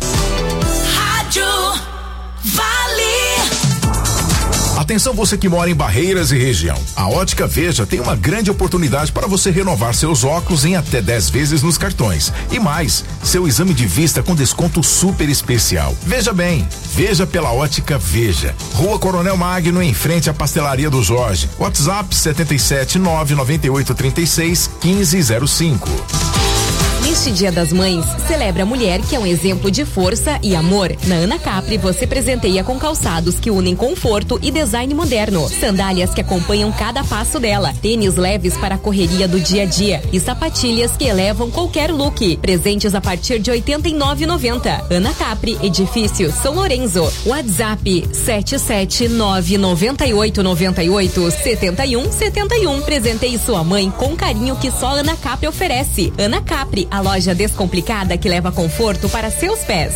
Atenção você que mora em Barreiras e região. A Ótica Veja tem uma grande oportunidade para você renovar seus óculos em até dez vezes nos cartões. E mais, seu exame de vista com desconto super especial. Veja bem, veja pela Ótica Veja. Rua Coronel Magno, em frente à Pastelaria do Jorge. WhatsApp setenta e sete nove nove oito três seis um cinco zero cinco. Neste Dia das Mães, celebra a mulher que é um exemplo de força e amor. Na Ana Capri, você presenteia com calçados que unem conforto e design moderno, sandálias que acompanham cada passo dela, tênis leves para a correria do dia a dia e sapatilhas que elevam qualquer look. Presentes a partir de oitenta e nove reais e noventa centavos. Ana Capri, Edifício São Lourenço. WhatsApp sete sete nove nove oito nove oito sete um sete um. Presenteie sua mãe com carinho que só Ana Capri oferece. Ana Capri, a loja descomplicada que leva conforto para seus pés.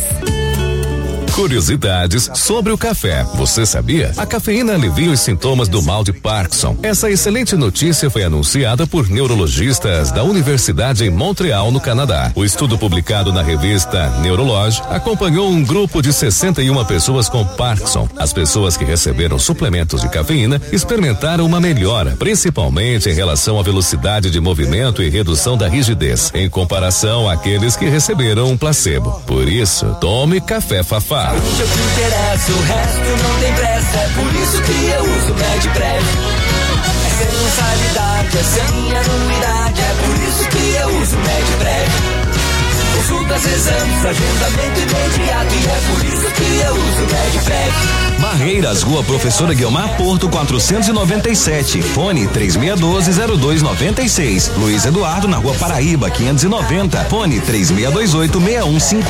Curiosidades sobre o café. Você sabia? A cafeína alivia os sintomas do mal de Parkinson. Essa excelente notícia foi anunciada por neurologistas da Universidade em Montreal, no Canadá. O estudo publicado na revista Neurology acompanhou um grupo de sessenta e uma pessoas com Parkinson. As pessoas que receberam suplementos de cafeína experimentaram uma melhora, principalmente em relação à velocidade de movimento e redução da rigidez, em comparação àqueles que receberam um placebo. Por isso, tome café Fafá. Saúde é o que interessa, o resto não tem pressa. É por isso que eu uso Medprev. É sem mensalidade, é sem anuidade. É por isso que eu uso Medprev. Consultas, exames, agendamento imediato. E é por isso que eu uso Medprev. Barreiras, Rua Professora Guiomar Porto quatrocentos e noventa e sete. Fone três seis um dois zero dois nove seis. Luiz Eduardo, na Rua Paraíba quinhentos e noventa. Fone três seis dois oito seis um cinco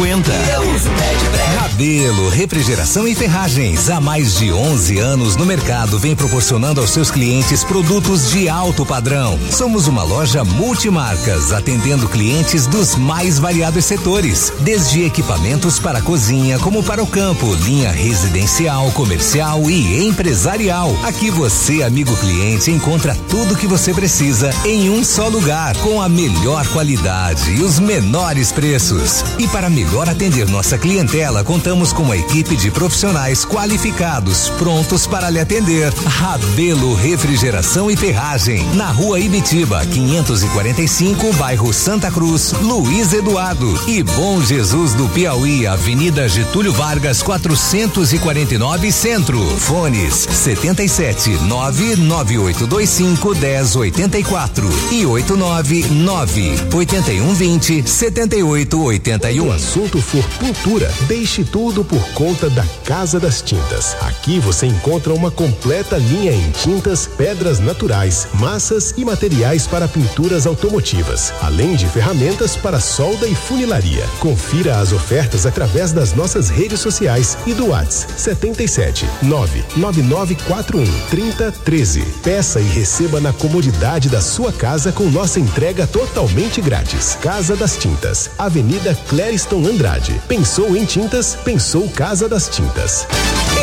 zero. Rabelo, Refrigeração e Ferragens. Há mais de onze anos no mercado, vem proporcionando aos seus clientes produtos de alto padrão. Somos uma loja multimarcas, atendendo clientes dos mais variados setores, desde equipamentos para a cozinha como para o campo, linha residencial, comercial e empresarial. Aqui você, amigo cliente, encontra tudo que você precisa em um só lugar, com a melhor qualidade e os menores preços. E para melhor atender nossa clientela, contamos com uma equipe de profissionais qualificados, prontos para lhe atender. Rabelo, Refrigeração e Ferragem, na Rua Ibitiba, quinhentos e quarenta e cinco, bairro Santa Cruz, Luiz Eduardo. E Bom Jesus do Piauí, Avenida Getúlio Vargas, quatrocentos e quarenta e nove, Centro. Fones setenta e sete nove nove oito dois cinco dez oitenta e quatro e oito nove nove oito um vinte setenta e oito oitenta e um. Se o assunto for pintura, deixe tudo por conta da Casa das Tintas. Aqui você encontra uma completa linha em tintas, pedras naturais, massas e materiais para pinturas automotivas, além de ferramentas para solda e funilaria. Confira as ofertas através das nossas redes sociais e do WhatsApp setenta e sete nove nove nove quatro um três zero um três. Peça e receba na comodidade da sua casa com nossa entrega totalmente grátis. Casa das Tintas, Avenida Clériston Andrade. Pensou em tintas? Pensou Casa das Tintas.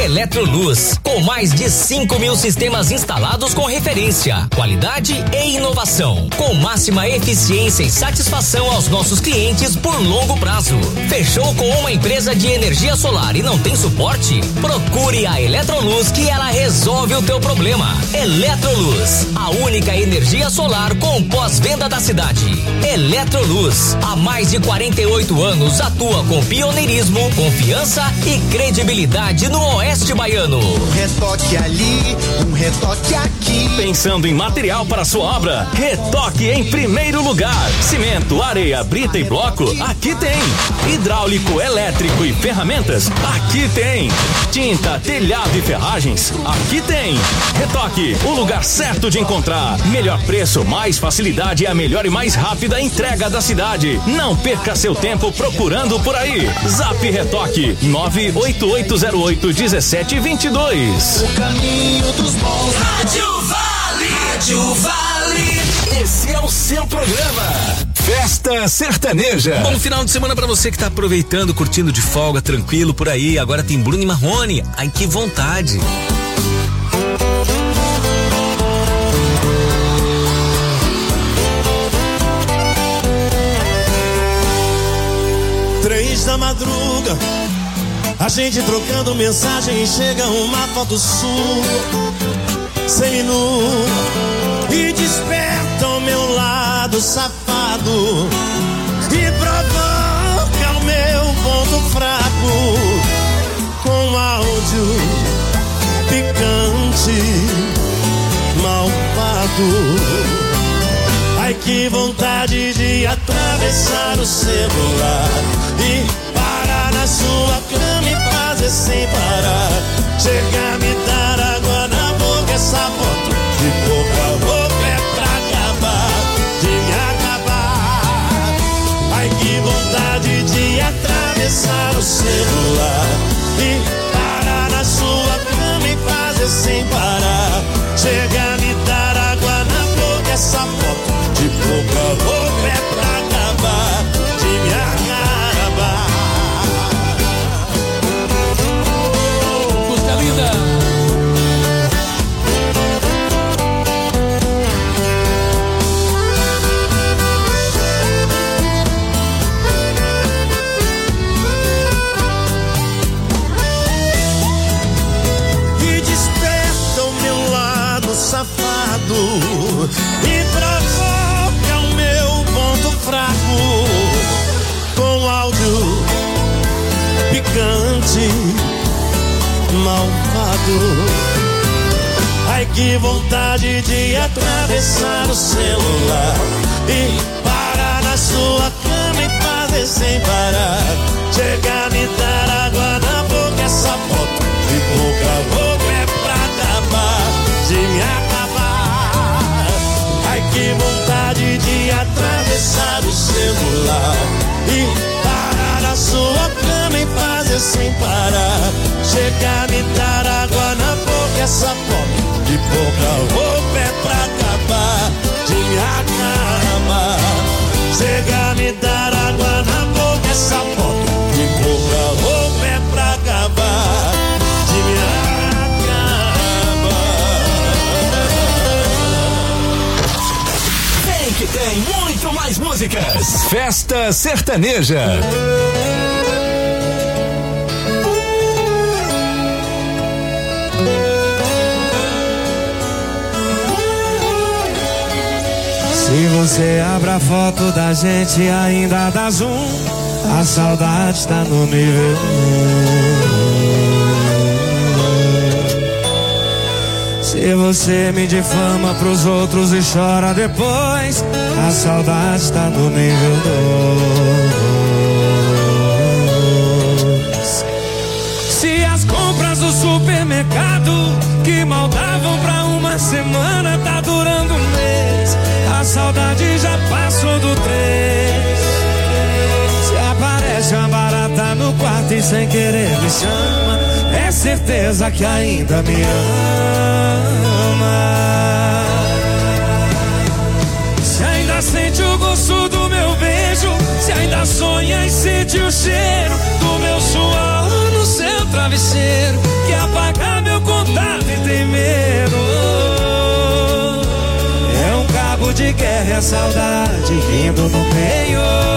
Eletroluz, com mais de cinco mil sistemas instalados com referência, qualidade e inovação, com máxima eficiência e satisfação aos nossos clientes por longo prazo. Fechou com uma empresa de energia solar e não tem suporte? Procure a Eletroluz que ela resolve o teu problema. Eletroluz, a única energia solar com pós-venda da cidade. Eletroluz, há mais de quarenta e oito anos atua com pioneirismo, confiança e credibilidade no Oeste Baiano. Um retoque ali, um retoque aqui. Pensando em material para sua obra? Retoque em primeiro lugar. Cimento, areia, brita e bloco? Aqui tem. Hidráulico, elétrico e ferramentas? Aqui tem. Tinta, telhado e ferragens? Aqui tem. Retoque, o lugar certo de encontrar. Melhor preço, mais facilidade e a melhor e mais rápida entrega da cidade. Não perca seu tempo procurando por aí. Zap Retoque nove oito oito zero oito um sete dois dois. O caminho dos bons. Rádio Vale, Rádio Vale. Esse é o seu programa. Festa Sertaneja. Bom final de semana pra você que tá aproveitando, curtindo de folga, tranquilo por aí. Agora tem Bruno e Marrone. Ai, que vontade. Três da madruga, a gente trocando mensagem e chega uma foto sua, seminua, e desperta o meu lado safado e provoca o meu ponto fraco com áudio picante, malvado. Ai, que vontade de atravessar o celular e parar na sua cama e fazer sem parar. Chega a me dar água na boca, essa foto de boca roupa é pra acabar, de me acabar. Ai, que vontade de atravessar o celular e parar na sua cama e fazer sem parar. Chega a me dar água na boca, essa foto de pouca roupa é pra acabar, de me acabar. Música linda. E desperta o meu lado safado e provoca o meu ponto fraco com áudio picante, malvado. Ai, que vontade de atravessar o celular e parar na sua cama e fazer sem parar. Chega a me dar água na boca, essa foto de boca roupa é pra acabar, de me acabar. Ai, que vontade de atravessar o celular e parar na sua cama e fazer sem parar. Chega a me dar água na boca, essa foto de pouca roupa é pra acabar, de me acabar. Chega a me dar água na boca, essa foto de pouca roupa é pra acabar, de me acabar. Tem que tem muito mais músicas. Festa Sertaneja. Se você abre a foto da gente ainda dá zoom, a saudade tá no nível um. Se você me difama pros outros e chora depois, a saudade tá no nível dois. Se as compras do supermercado que mal davam pra uma semana tá durando um mês, a saudade já passou do três. Se aparece uma barata no quarto e sem querer me chama, é certeza que ainda me ama. Se ainda sente o gosto do meu beijo, se ainda sonha e sente o cheiro do meu suor no seu travesseiro, que a saudade rindo no meio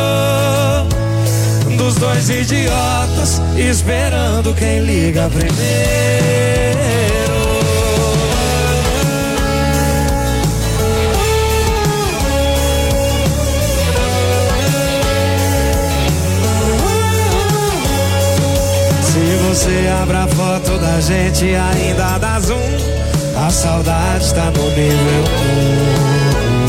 dos dois idiotas, esperando quem liga primeiro. Se você abre a foto da gente ainda dá zoom, a saudade está no nível um.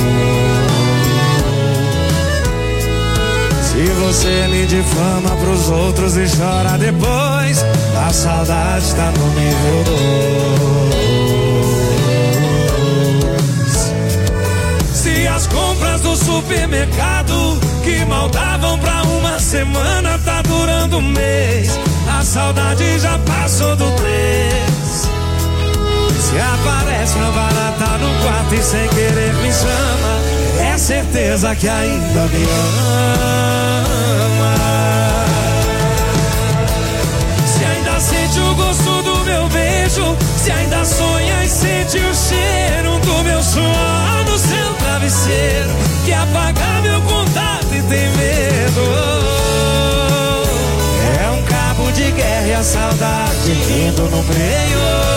Se você me difama pros outros e chora depois, a saudade está no nível dois. Se as compras do supermercado que mal davam pra uma semana tá durando um mês, a saudade já passou do três. Se aparece uma barata no quarto e sem querer me chama, é certeza que ainda me ama. Se ainda sente o gosto do meu beijo, se ainda sonha e sente o cheiro do meu suor no seu travesseiro, que apagar meu contato e tem medo. É um cabo de guerra e a saudade rindo no meio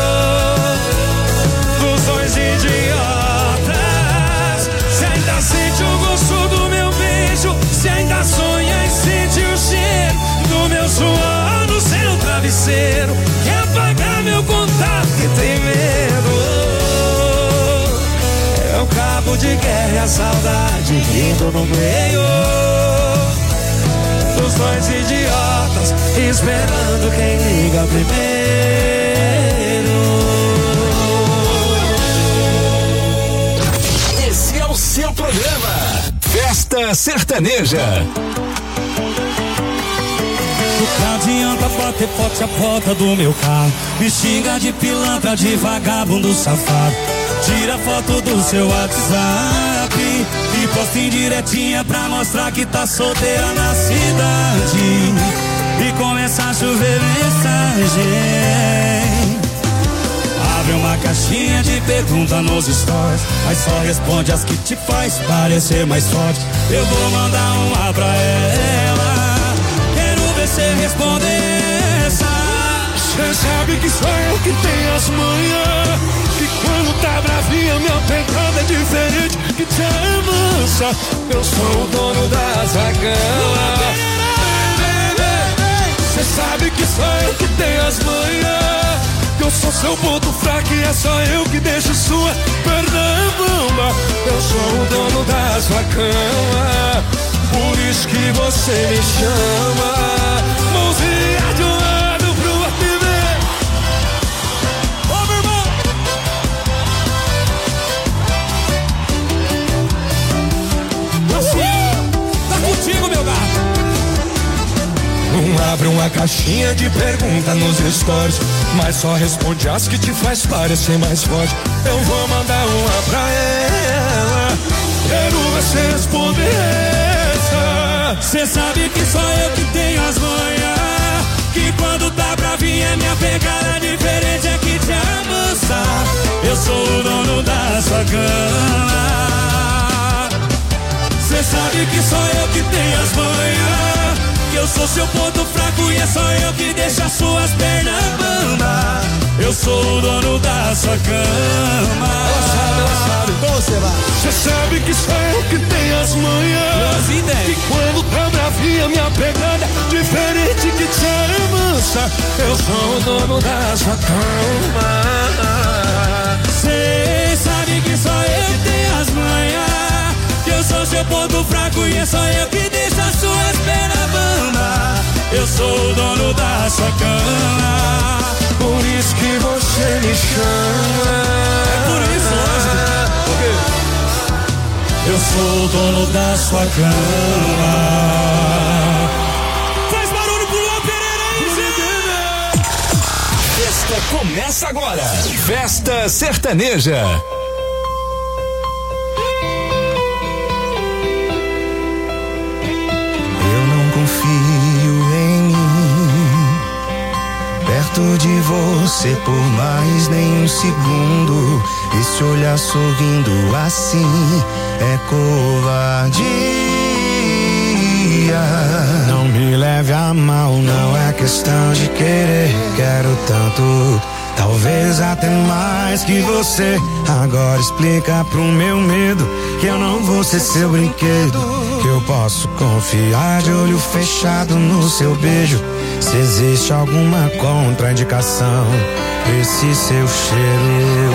dos dois idiotas. Se ainda sente o gosto do meu beijo, se ainda sonha e sente o cheiro do meu suor no seu travesseiro, quer apagar meu contato e tem medo. É o cabo de guerra e a saudade rindo no meio dos dois idiotas, esperando quem liga primeiro. Esse é o seu programa Festa Sertaneja. Não adianta bater forte a porta do meu carro, me xinga de pilantra, de vagabundo safado. Tira foto do seu WhatsApp e posta em diretinha pra mostrar que tá solteira na cidade. E começa a chover mensagem. Abre uma caixinha de pergunta nos stories, mas só responde as que te faz parecer mais forte. Eu vou mandar uma pra ela, quero ver cê responder essa. Cê sabe que sou eu que tenho as manhas, que quando tá bravinha minha pegada é diferente, que te amansa. Eu sou o dono da sua cama. Cê sabe que sou eu que tenho as manhas, que eu sou seu ponto fraco e é só eu que deixo sua perna bamba. Eu sou o dono da sua cama, por isso que você me chama. Mãozinha de um lado pro outro e vem. Ô meu irmão, assim, tá contigo meu gato. Não abre uma caixinha de pergunta nos stories, mas só responde as que te faz parecer mais forte. Eu vou mandar uma pra ela, quero ver cê responder essa. Cê sabe que só eu que tenho as manhas, que quando tá bravinha minha pegada diferente é que te amansa. Eu sou o dono da sua cama. Cê sabe que só eu que tenho as manhas, que eu sou seu ponto fraco e é só eu que deixo as suas pernas bamba. Eu sou o dono da sua cama. Ela sabe, ela sabe. Você vai. Você sabe que sou eu que tenho as manhas, que quando tá bravinha minha pegada diferente que te amansa. Eu sou o dono da sua cama. Cê sabe que só eu que tenho as manhas, que eu sou seu ponto fraco e é só eu que deixo as suas pernas bamba. Eu sou o dono da sua cama, por isso que você me chama. É por isso, lógico. Por quê? Eu sou o dono da sua cama. Faz barulho pro Luan Pereira aí, gente! A festa começa agora. Festa Sertaneja. Eu não confio em mim, perto de você você por mais nem um segundo. Esse olhar sorrindo assim é covardia. Não me leve a mal, não é questão de querer. Quero tanto, talvez até mais que você. Agora explica pro meu medo que eu não vou ser seu brinquedo, que eu posso confiar de olho fechado no seu beijo. Se existe alguma contraindicação, esse seu cheiro.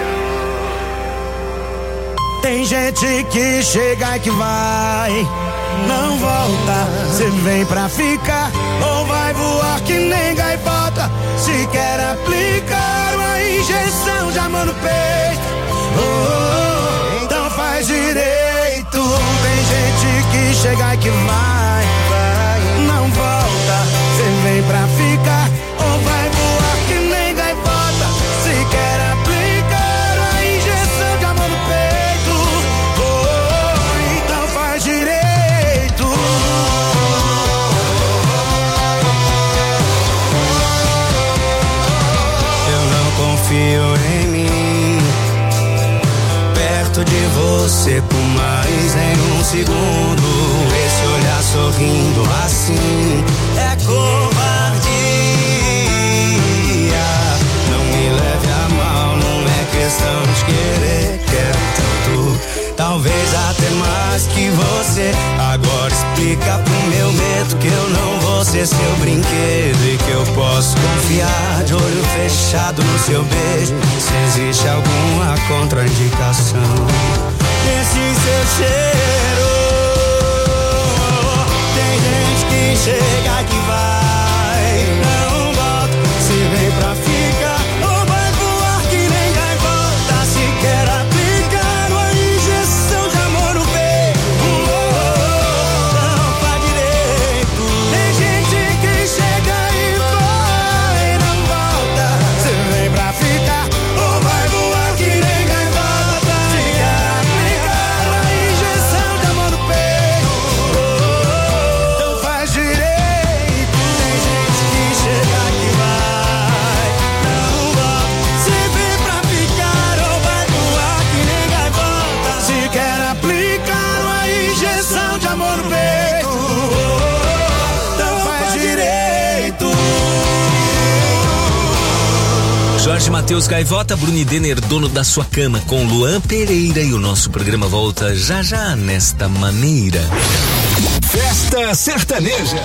Tem gente que chega e que vai, não volta. Cê vem pra ficar ou vai voar que nem gaivota. Se quer aplicar uma injeção de amor no peito, oh, oh, oh, então faz direito. Tem gente que chega e que vai, vai, não volta. Cê vem pra ficar ou vai voar que nem gaivota. Se quer aplicar uma injeção de amor no peito, oh, oh, oh, então faz direito. Eu não confio em mim, perto de você por mais nem um segundo. Esse olhar sorrindo assim é covardia. Não me leve a mal, não é questão de querer. Quero tanto, talvez até mais que você. Agora explica pro meu medo que eu não vou ser seu brinquedo e que eu posso confiar de olho fechado no seu beijo. Se existe alguma contraindicação, esse seu cheiro. Tem gente que chega que vai, não volta. Se vem pra ficar ou vai voar que nem gaivota. Se quer aplicar uma injeção de amor no peito, oh, oh, oh, não faz direito. Tem gente que chega e vai, não volta. Se vem pra ficar ou vai voar que nem gaivota. Se quer aplicar uma injeção de amor no peito, oh, oh, então faz direito. Tem gente que chega que vai, não volta. Se vem pra ficar ou vai voar que nem gaivota. Se quer aplicar uma injeção de amor no peito, oh, oh, então faz direito. Jorge Mateus Gaivota, Bruni Denner, dono da sua cama, com Luan Pereira, e o nosso programa volta já já nesta maneira. Festa Sertaneja.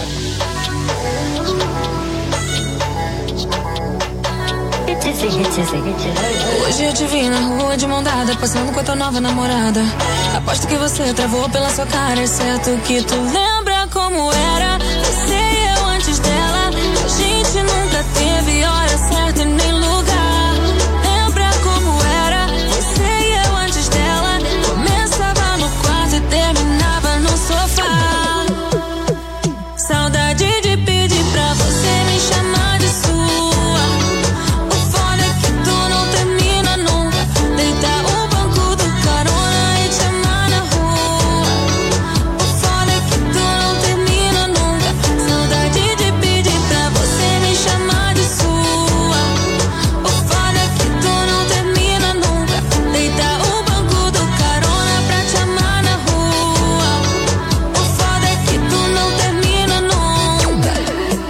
Hoje eu te vi na rua de mão dada, passando com a tua nova namorada. Aposto que você travou pela sua cara, é certo que tu lembra como era.